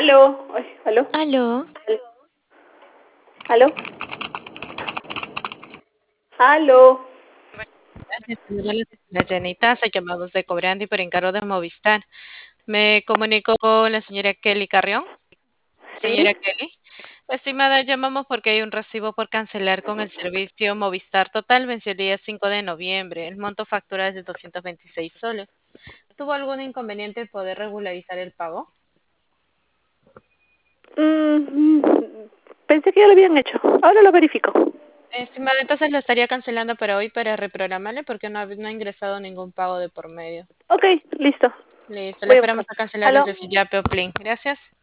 Aló, ay, aló, Aló, aló, aló. gracias, señora la Janita, se llamamos de Cobrandi por encargo de Movistar. Me comunico con la señora Kelly Carrión. Sí. Señora Kelly, estimada, llamamos porque hay un recibo por cancelar con el servicio Movistar Total, venció el día 5 de noviembre. El monto factura es de 226 soles. ¿Tuvo algún inconveniente en poder regularizar el pago? Mm, Pensé que ya lo habían hecho. Ahora lo verifico. Estimada, entonces lo estaría cancelando para hoy para reprogramarle porque no ha ingresado ningún pago de por medio. Ok, listo. Listo, le Voy a esperamos buscar. a cancelar Aló. desde su Yape o Plin. Gracias.